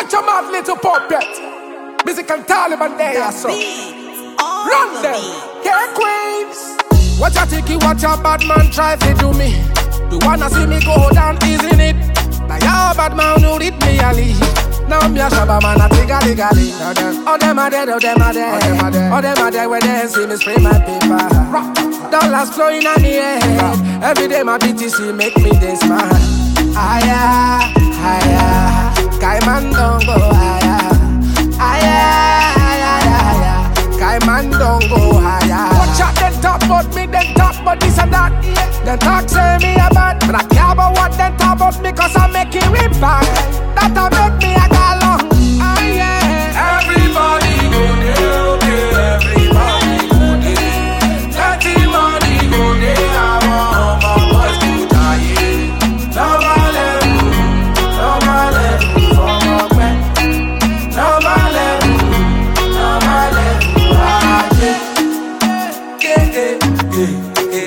Watch your mouth, little puppet. Music and Taliban there, so run them, K-Queens. What you think you watch a bad man try to do me? You wanna see me go down, isn't it? Now your bad man who did me a leave. Now me a shabba man a tigga-ligga-lig. All them are dead, all them are dead. All them are dead when they see me spray my paper. Dollars flowing on me head. Every day my BTC make me this man. Higher, higher. Kaiman don't go higher. Higher, higher, higher. Kaiman don't go higher. Watch out, them talk about me, them talk about this and that. Them talk say me a bad, but I care about what them talk about me, cause I'm making it back. That'll make me a galon. Ah yeah. Everybody go there, okay. Everybody go there. Dirty money go there. I want my boys to die. Love my level, love my level for my man. Love my level, love my level. Ah yeah. Yeah, yeah, yeah.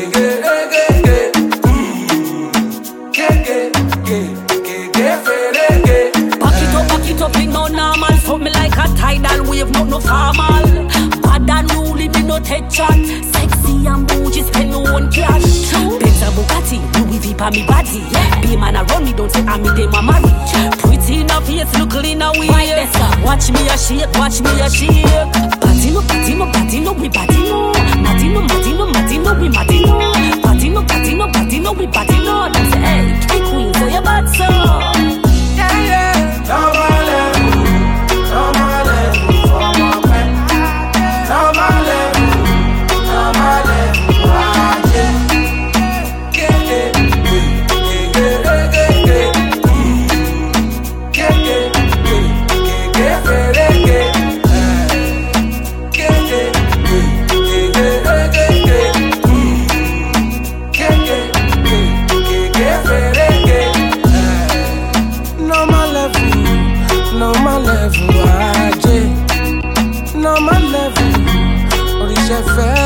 Tidal wave, no formal. Bad and ruling, me no take chat. Sexy and bougie, spend no one cash. Benz and Bugatti, Louis V pa me body. Be man around me, don't say I'm me day my married. Pretty enough, yes, look clean away. Watch me a shake, watch me a shake. Batino, batino, batino, we batino. Matino, matino, matino, we matino. Batino, batino, batino, we batino. Them say, hey, hey queen, so you bad so. Yeah, yeah. Love my level, love my level for my man. Love my level, love my level. Ah yeah, yeah, yeah, yeah, yeah, yeah, yeah, yeah, yeah, yeah, yeah. Normal level, oríṣẹ́ fẹ́